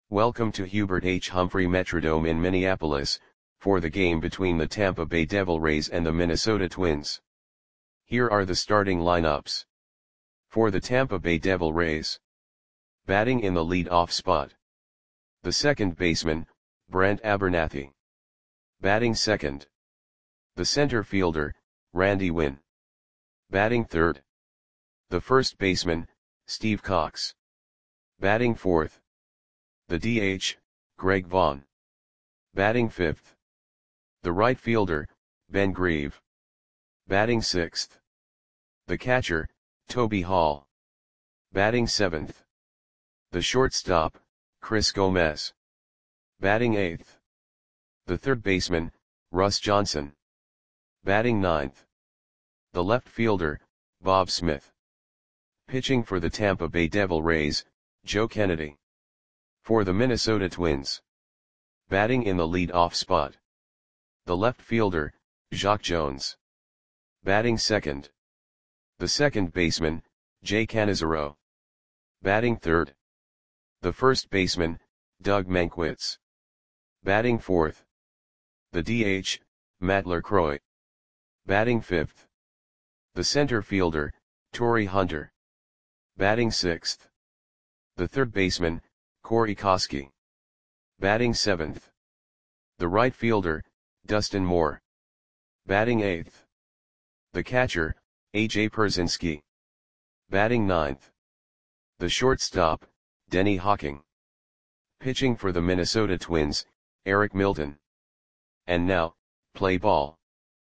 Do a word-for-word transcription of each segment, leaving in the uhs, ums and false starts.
Welcome to Hubert H. Humphrey Metrodome in Minneapolis, for the game between the Tampa Bay Devil Rays and the Minnesota Twins. Here are the starting lineups. For the Tampa Bay Devil Rays. Batting in the lead-off spot. The second baseman, Brent Abernathy. Batting second. The center fielder, Randy Winn. Batting third. The first baseman, Steve Cox. Batting fourth. The D H, Greg Vaughn. Batting fifth. The right fielder, Ben Grieve. Batting sixth. The catcher, Toby Hall. Batting seventh. The shortstop, Chris Gomez. Batting eighth. The third baseman, Russ Johnson. Batting ninth. The left fielder, Bob Smith. Pitching for the Tampa Bay Devil Rays, Joe Kennedy. For the Minnesota Twins. Batting in the lead-off spot. The left fielder, Jacque Jones. Batting second. The second baseman, Jay Cannizzaro. Batting third. The first baseman, Doug Mankiewicz. Batting fourth. The D H, Matt LaCroix. Batting fifth. The center fielder, Torii Hunter. Batting sixth. The third baseman, Corey Koskie. Batting seventh. The right fielder, Dustin Moore. Batting eighth. The catcher, A J Pierzynski. Batting ninth. The shortstop, Denny Hawking. Pitching for the Minnesota Twins, Eric Milton. And now, play ball.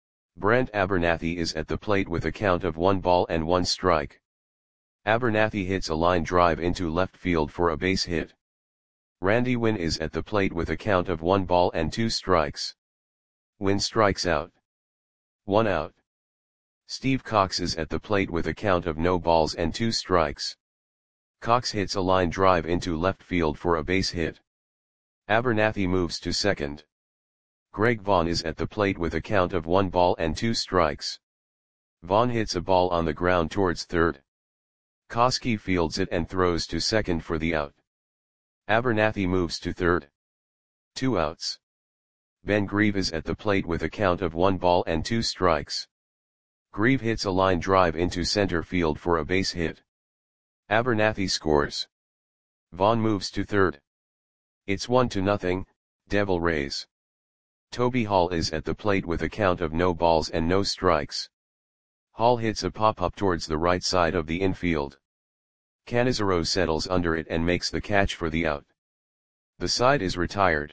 Brent Abernathy is at the plate with a count of one ball and one strike. Abernathy hits a line drive into left field for a base hit. Randy Winn is at the plate with a count of one ball and two strikes. Winn strikes out. One out. Steve Cox is at the plate with a count of no balls and two strikes. Cox hits a line drive into left field for a base hit. Abernathy moves to second. Greg Vaughn is at the plate with a count of one ball and two strikes. Vaughn hits a ball on the ground towards third. Koskie fields it and throws to second for the out. Abernathy moves to third. Two outs. Ben Grieve is at the plate with a count of one ball and two strikes. Grieve hits a line drive into center field for a base hit. Abernathy scores. Vaughn moves to third. It's one to nothing, Devil Rays. Toby Hall is at the plate with a count of no balls and no strikes. Hall hits a pop-up towards the right side of the infield. Cannizzaro settles under it and makes the catch for the out. The side is retired.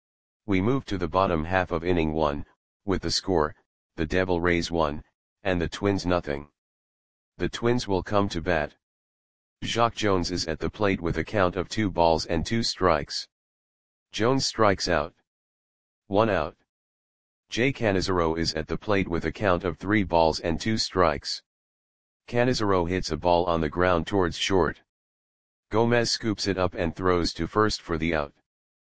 We move to the bottom half of inning one, with the score, the Devil Rays one, and the Twins nothing. The Twins will come to bat. Jacque Jones is at the plate with a count of two balls and two strikes. Jones strikes out. One out. Jay Cannizzaro is at the plate with a count of three balls and two strikes. Cannizzaro hits a ball on the ground towards short. Gomez scoops it up and throws to first for the out.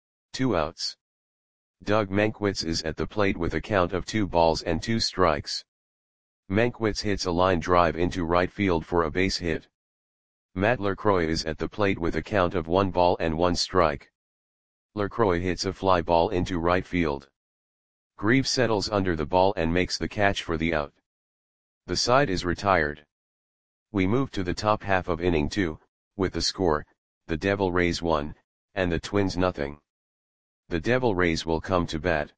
Two outs. Doug Mankiewicz is at the plate with a count of two balls and two strikes. Mankiewicz hits a line drive into right field for a base hit. Matt LaCroix is at the plate with a count of one ball and one strike. LaCroix hits a fly ball into right field. Grieve settles under the ball and makes the catch for the out. The side is retired. We move to the top half of inning two, with the score, the Devil Rays one, and the Twins nothing. The Devil Rays will come to bat.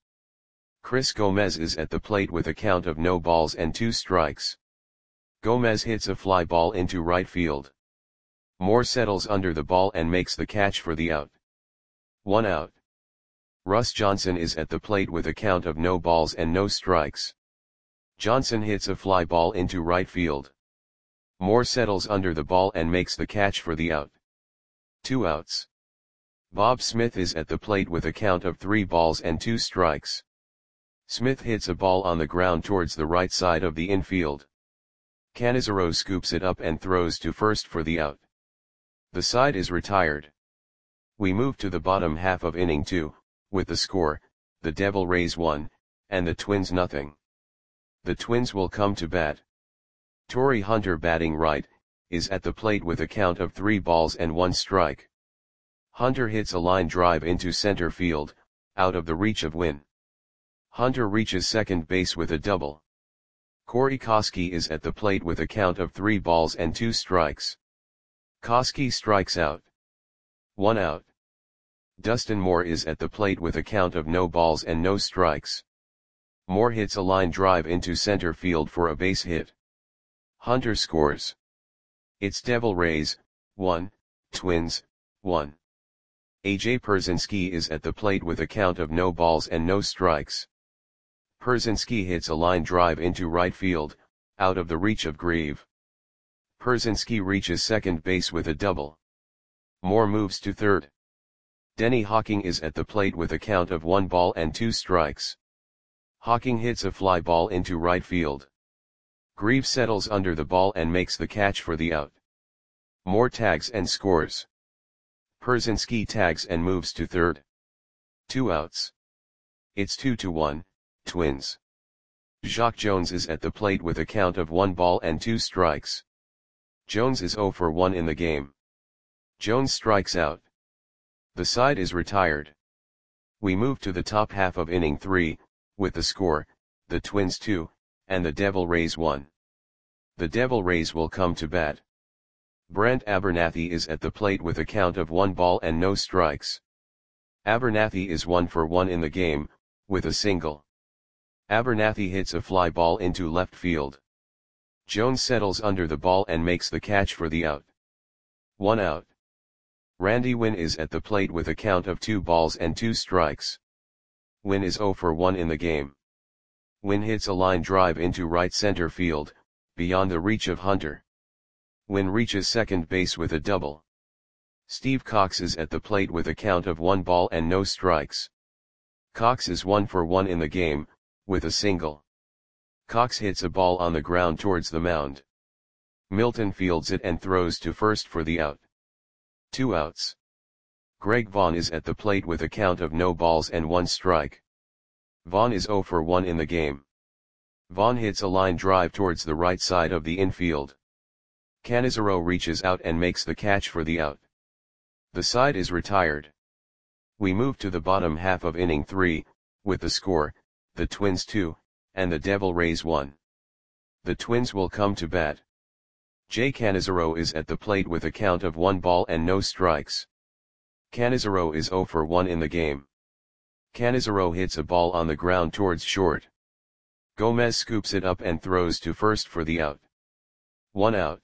Chris Gomez is at the plate with a count of no balls and two strikes. Gomez hits a fly ball into right field. Moore settles under the ball and makes the catch for the out. One out. Russ Johnson is at the plate with a count of no balls and no strikes. Johnson hits a fly ball into right field. Moore settles under the ball and makes the catch for the out. Two outs. Bob Smith is at the plate with a count of three balls and two strikes. Smith hits a ball on the ground towards the right side of the infield. Cannizzaro scoops it up and throws to first for the out. The side is retired. We move to the bottom half of inning two, with the score, the Devil Rays one, and the Twins nothing. The Twins will come to bat. Torii Hunter batting right, is at the plate with a count of three balls and one strike. Hunter hits a line drive into center field, out of the reach of Win. Hunter reaches second base with a double. Corey Koskie is at the plate with a count of three balls and two strikes. Koskie strikes out. One out. Dustin Moore is at the plate with a count of no balls and no strikes. Moore hits a line drive into center field for a base hit. Hunter scores. It's Devil Rays, one, Twins, one. A J Pierzynski is at the plate with a count of no balls and no strikes. Pierzynski hits a line drive into right field, out of the reach of Grieve. Pierzynski reaches second base with a double. Moore moves to third. Denny Hawking is at the plate with a count of one ball and two strikes. Hawking hits a fly ball into right field. Grieve settles under the ball and makes the catch for the out. Moore tags and scores. Pierzynski tags and moves to third. Two outs. It's two to one, Twins. Jacque Jones is at the plate with a count of one ball and two strikes. Jones is zero for one in the game. Jones strikes out. The side is retired. We move to the top half of inning three, with the score, the Twins two, and the Devil Rays one. The Devil Rays will come to bat. Brent Abernathy is at the plate with a count of one ball and no strikes. Abernathy is one for one in the game, with a single. Abernathy hits a fly ball into left field. Jones settles under the ball and makes the catch for the out. One out. Randy Winn is at the plate with a count of two balls and two strikes. Winn is zero for one in the game. Winn hits a line drive into right center field, beyond the reach of Hunter. Winn reaches second base with a double. Steve Cox is at the plate with a count of one ball and no strikes. Cox is one for one in the game, with a single. Cox hits a ball on the ground towards the mound. Milton fields it and throws to first for the out. Two outs. Greg Vaughn is at the plate with a count of no balls and one strike. Vaughn is zero for one in the game. Vaughn hits a line drive towards the right side of the infield. Canizaro reaches out and makes the catch for the out. The side is retired. We move to the bottom half of inning three, with the score, the Twins two, and the Devil Rays one. The Twins will come to bat. Jay Canizaro is at the plate with a count of one ball and no strikes. Canizaro is zero for one in the game. Canizaro hits a ball on the ground towards short. Gomez scoops it up and throws to first for the out. One out.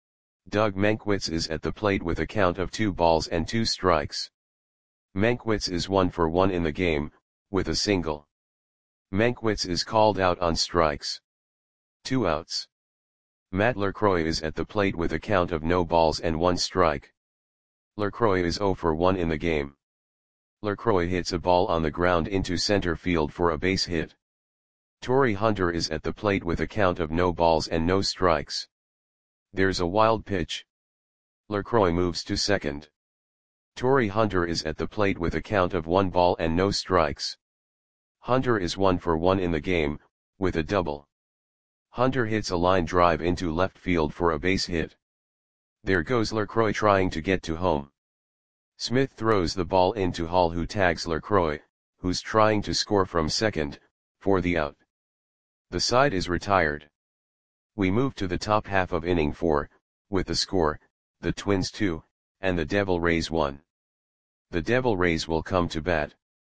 Doug Mankiewicz is at the plate with a count of two balls and two strikes. Mankiewicz is one for one in the game, with a single. Mankiewicz is called out on strikes. Two outs. Matt LaCroix is at the plate with a count of no balls and one strike. LaCroix is zero for one in the game. LaCroix hits a ball on the ground into center field for a base hit. Torii Hunter is at the plate with a count of no balls and no strikes. There's a wild pitch. LaCroix moves to second. Torii Hunter is at the plate with a count of one ball and no strikes. Hunter is one for one in the game, with a double. Hunter hits a line drive into left field for a base hit. There goes LaCroix trying to get to home. Smith throws the ball into Hall, who tags LaCroix, who's trying to score from second, for the out. The side is retired. We move to the top half of inning four, with the score, the Twins two, and the Devil Rays one. The Devil Rays will come to bat.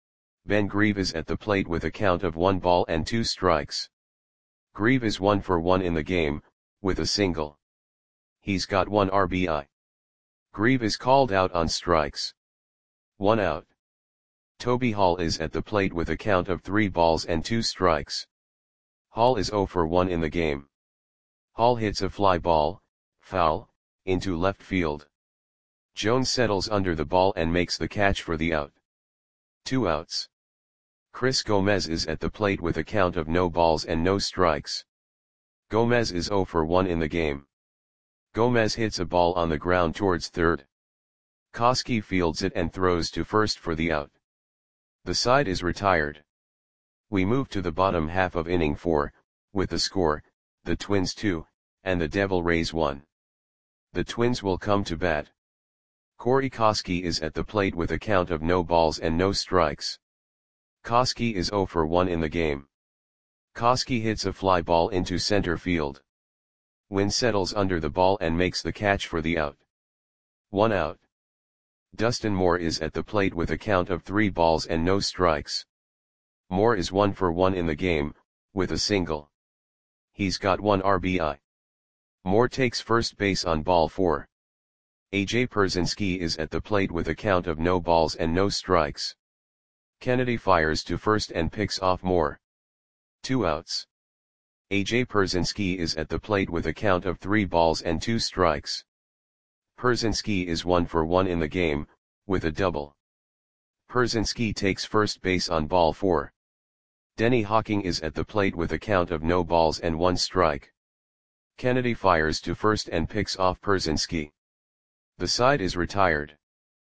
Ben Grieve is at the plate with a count of one ball and two strikes. Grieve is one for one in the game, with a single. He's got one R B I. Grieve is called out on strikes. One out. Toby Hall is at the plate with a count of three balls and two strikes. Hall is zero for one in the game. Hall hits a fly ball, foul, into left field. Jones settles under the ball and makes the catch for the out. Two outs. Chris Gomez is at the plate with a count of no balls and no strikes. Gomez is zero for one in the game. Gomez hits a ball on the ground towards third. Koskie fields it and throws to first for the out. The side is retired. We move to the bottom half of inning four, with the score, the Twins two, and the Devil Rays one. The Twins will come to bat. Corey Koski is at the plate with a count of no balls and no strikes. Koski is zero for one in the game. Koski hits a fly ball into center field. Wynn settles under the ball and makes the catch for the out. One out. Dustin Moore is at the plate with a count of three balls and no strikes. Moore is one for one in the game, with a single. He's got one R B I. Moore takes first base on ball four. A J Pierzynski is at the plate with a count of no balls and no strikes. Kennedy fires to first and picks off Moore. Two outs. A J Pierzynski is at the plate with a count of three balls and two strikes. Pierzynski is one for one in the game, with a double. Pierzynski takes first base on ball four. Denny Hawking is at the plate with a count of no balls and one strike. Kennedy fires to first and picks off Pierzynski. The side is retired.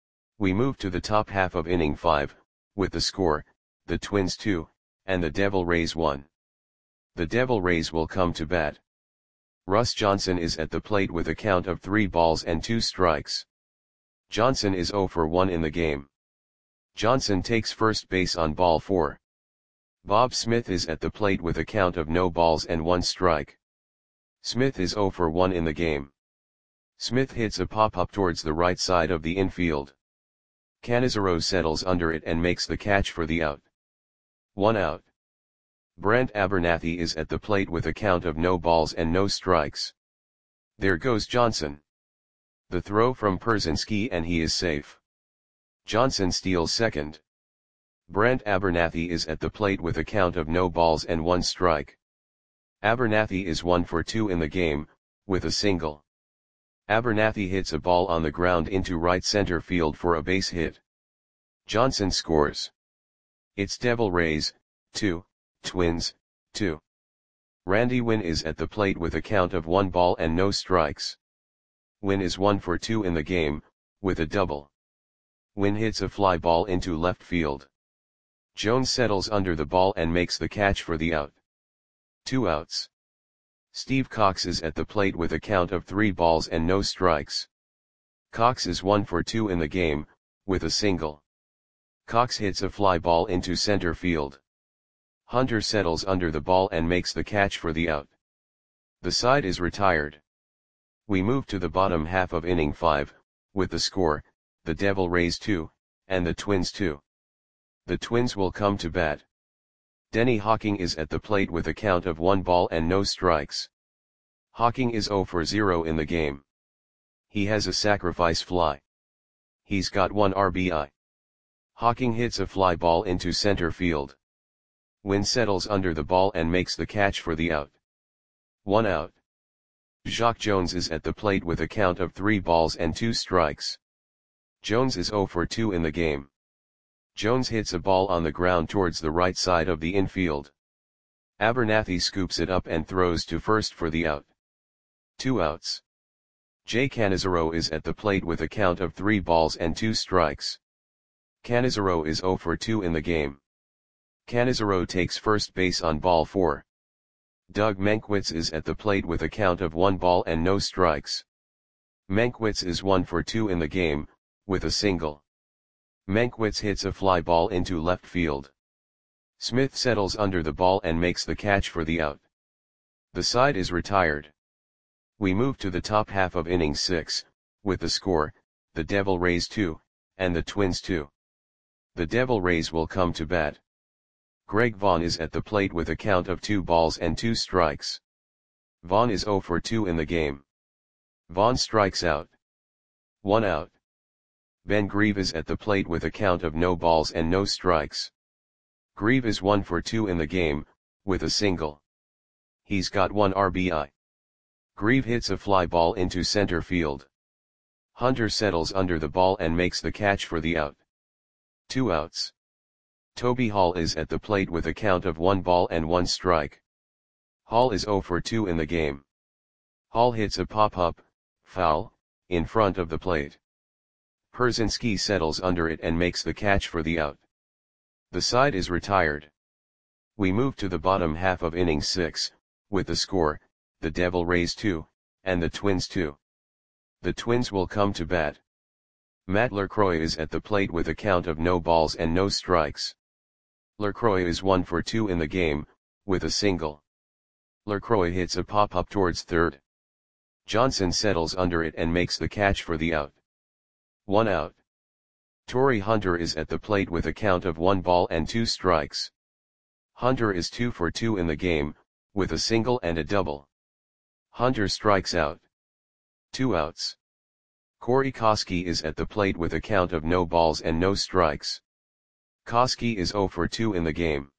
We move to the top half of inning five, with the score, the Twins two, and the Devil Rays one. The Devil Rays will come to bat. Russ Johnson is at the plate with a count of three balls and two strikes. Johnson is zero for one in the game. Johnson takes first base on ball four. Bob Smith is at the plate with a count of no balls and one strike. Smith is zero for one in the game. Smith hits a pop-up towards the right side of the infield. Canizaro settles under it and makes the catch for the out. One out. Brent Abernathy is at the plate with a count of no balls and no strikes. There goes Johnson. The throw from Pierzynski and he is safe. Johnson steals second. Brent Abernathy is at the plate with a count of no balls and one strike. Abernathy is one for two in the game, with a single. Abernathy hits a ball on the ground into right center field for a base hit. Johnson scores. It's Devil Rays, two, Twins, two. Randy Wynn is at the plate with a count of one ball and no strikes. Wynn is one for two in the game, with a double. Wynn hits a fly ball into left field. Jones settles under the ball and makes the catch for the out. Two outs. Steve Cox is at the plate with a count of three balls and no strikes. Cox is one for two in the game, with a single. Cox hits a fly ball into center field. Hunter settles under the ball and makes the catch for the out. The side is retired. We move to the bottom half of inning five, with the score, the Devil Rays two, and the Twins two. The Twins will come to bat. Denny Hawking is at the plate with a count of one ball and no strikes. Hawking is zero for zero in the game. He has a sacrifice fly. He's got one R B I. Hawking hits a fly ball into center field. Wynn settles under the ball and makes the catch for the out. One out. Jacque Jones is at the plate with a count of three balls and two strikes. Jones is zero for two in the game. Jones hits a ball on the ground towards the right side of the infield. Abernathy scoops it up and throws to first for the out. Two outs. Jay Canizaro is at the plate with a count of three balls and two strikes. Canizaro is zero for two in the game. Canizaro takes first base on ball four. Doug Mankiewicz is at the plate with a count of one ball and no strikes. Mankiewicz is one for two in the game, with a single. Mankiewicz hits a fly ball into left field. Smith settles under the ball and makes the catch for the out. The side is retired. We move to the top half of inning six, with the score, the Devil Rays two, and the Twins two. The Devil Rays will come to bat. Greg Vaughn is at the plate with a count of two balls and two strikes. Vaughn is zero for two in the game. Vaughn strikes out. One out. Ben Grieve is at the plate with a count of no balls and no strikes. Grieve is one for two in the game, with a single. He's got one R B I. Grieve hits a fly ball into center field. Hunter settles under the ball and makes the catch for the out. Two outs. Toby Hall is at the plate with a count of one ball and one strike. Hall is zero for two in the game. Hall hits a pop-up, foul, in front of the plate. Pierzynski settles under it and makes the catch for the out. The side is retired. We move to the bottom half of inning six, with the score, the Devil Rays two, and the Twins two. The Twins will come to bat. Matt Lacroix is at the plate with a count of no balls and no strikes. Lacroix is one for two in the game, with a single. Lacroix hits a pop-up towards third. Johnson settles under it and makes the catch for the out. One out. Torii Hunter is at the plate with a count of one ball and two strikes. Hunter is two for two in the game, with a single and a double. Hunter strikes out. Two outs. Corey Koskie is at the plate with a count of no balls and no strikes. Koskie is zero for two in the game.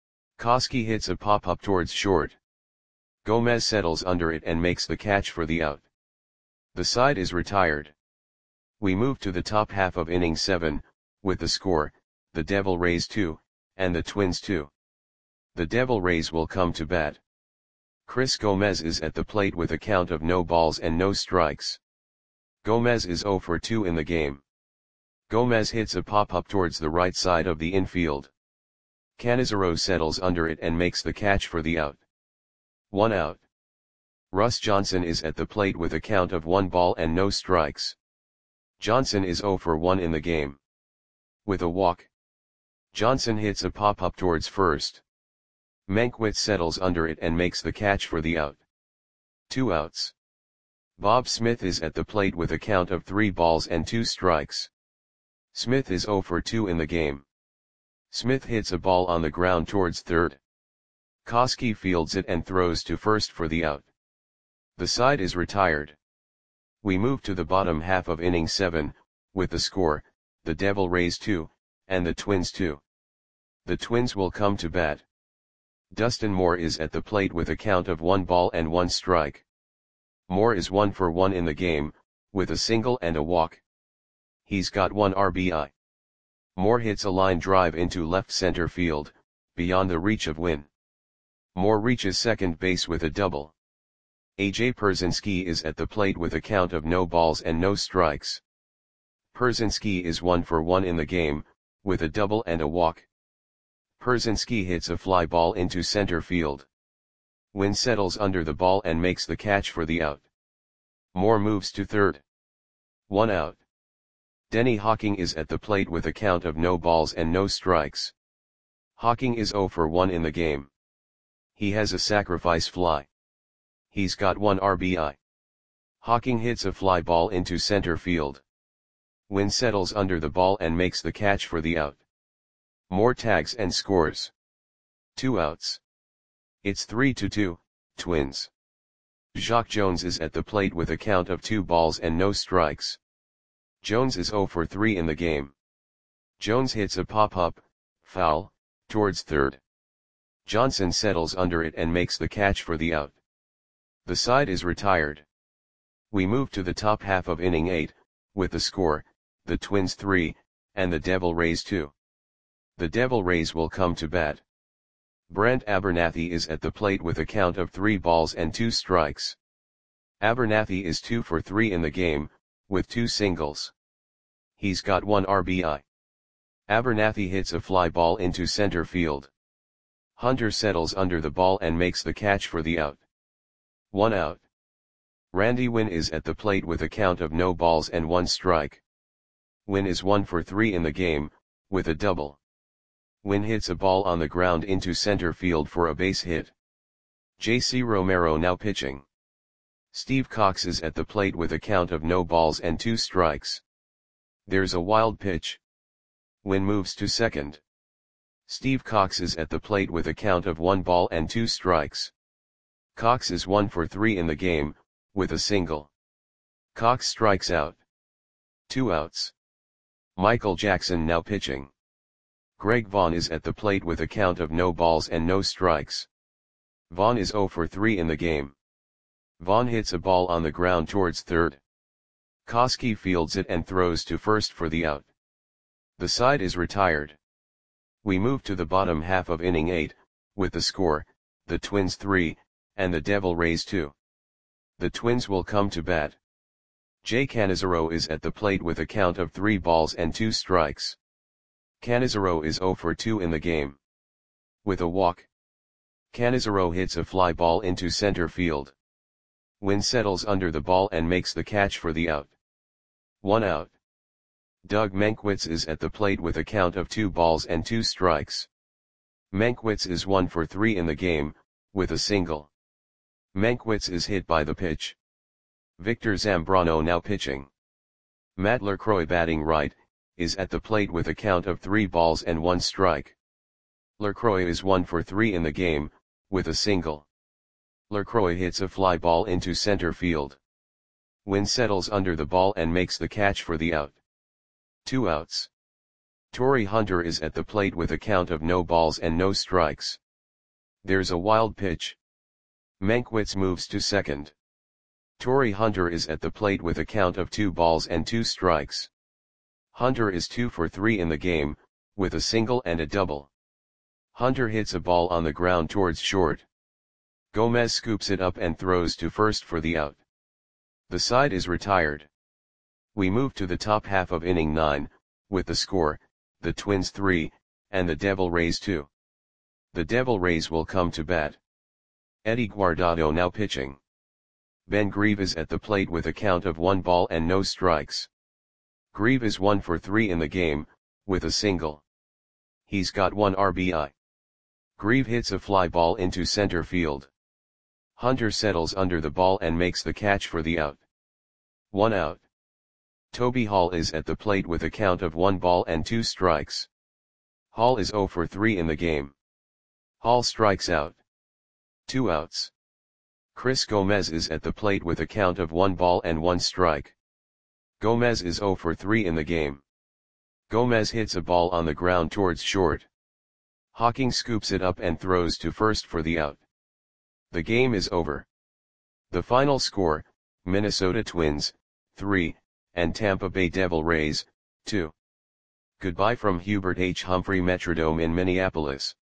Koskie hits a pop-up towards short. Gomez settles under it and makes the catch for the out. The side is retired. We move to the top half of inning seven, with the score, the Devil Rays two, and the Twins two. The Devil Rays will come to bat. Chris Gomez is at the plate with a count of no balls and no strikes. Gomez is zero for two in the game. Gomez hits a pop-up towards the right side of the infield. Canizaro settles under it and makes the catch for the out. One out. Russ Johnson is at the plate with a count of one ball and no strikes. Johnson is zero for one in the game. With a walk. Johnson hits a pop-up towards first. Mankiewicz settles under it and makes the catch for the out. Two outs. Bob Smith is at the plate with a count of three balls and two strikes. Smith is zero for two in the game. Smith hits a ball on the ground towards third. Koskie fields it and throws to first for the out. The side is retired. We move to the bottom half of inning seven, with the score, the Devil Rays two, and the Twins two. The Twins will come to bat. Dustin Moore is at the plate with a count of one ball and one strike. Moore is one for one in the game, with a single and a walk. He's got one R B I. Moore hits a line drive into left center field, beyond the reach of Wynn. Moore reaches second base with a double. A J Pierzynski is at the plate with a count of no balls and no strikes. Pierzynski is one for one in the game, with a double and a walk. Pierzynski hits a fly ball into center field. Wynn settles under the ball and makes the catch for the out. Moore moves to third. One out. Denny Hawking is at the plate with a count of no balls and no strikes. Hawking is zero for one in the game. He has a sacrifice fly. He's got one R B I. Hawking hits a fly ball into center field. Wynn settles under the ball and makes the catch for the out. Moore tags and scores. Two outs. It's three to two, Twins. Jacque Jones is at the plate with a count of two balls and no strikes. Jones is zero for three in the game. Jones hits a pop-up, foul, towards third. Johnson settles under it and makes the catch for the out. The side is retired. We move to the top half of inning eight, with the score, the Twins three, and the Devil Rays two. The Devil Rays will come to bat. Brent Abernathy is at the plate with a count of three balls and two strikes. Abernathy is two for three in the game, with two singles. He's got one R B I. Abernathy hits a fly ball into center field. Hunter settles under the ball and makes the catch for the out. One out. Randy Wynn is at the plate with a count of no balls and one strike. Wynn is one for three in the game, with a double. Wynn hits a ball on the ground into center field for a base hit. J C Romero now pitching. Steve Cox is at the plate with a count of no balls and two strikes. There's a wild pitch. Wynn moves to second. Steve Cox is at the plate with a count of one ball and two strikes. Cox is one for three in the game, with a single. Cox strikes out. Two outs. Michael Jackson now pitching. Greg Vaughn is at the plate with a count of no balls and no strikes. Vaughn is zero for three in the game. Vaughn hits a ball on the ground towards third. Koskie fields it and throws to first for the out. The side is retired. We move to the bottom half of inning eight, with the score, the Twins three, and the Devil Rays two. The Twins will come to bat. Jay Canizaro is at the plate with a count of three balls and two strikes. Canizaro is zero for two in the game. With a walk. Canizaro hits a fly ball into center field. Wynn settles under the ball and makes the catch for the out. One out. Doug Mankiewicz is at the plate with a count of two balls and two strikes. Mankiewicz is one for three in the game, with a single. Mankiewicz is hit by the pitch. Victor Zambrano now pitching. Matt LaCroix batting right, is at the plate with a count of three balls and one strike. LaCroix is one for three in the game, with a single. LaCroix hits a fly ball into center field. Wynn settles under the ball and makes the catch for the out. Two outs. Torii Hunter is at the plate with a count of no balls and no strikes. There's a wild pitch. Mankiewicz moves to second. Torii Hunter is at the plate with a count of two balls and two strikes. Hunter is two for three in the game, with a single and a double. Hunter hits a ball on the ground towards short. Gomez scoops it up and throws to first for the out. The side is retired. We move to the top half of inning nine, with the score, the Twins three, and the Devil Rays two. The Devil Rays will come to bat. Eddie Guardado now pitching. Ben Grieve is at the plate with a count of one ball and no strikes. Grieve is one for three in the game, with a single. He's got one R B I. Grieve hits a fly ball into center field. Hunter settles under the ball and makes the catch for the out. One out. Toby Hall is at the plate with a count of one ball and two strikes. Hall is zero for three in the game. Hall strikes out. Two outs. Chris Gomez is at the plate with a count of one ball and one strike. Gomez is zero for three in the game. Gomez hits a ball on the ground towards short. Hawking scoops it up and throws to first for the out. The game is over. The final score, Minnesota Twins, three, and Tampa Bay Devil Rays, two. Goodbye from Hubert H. Humphrey Metrodome in Minneapolis.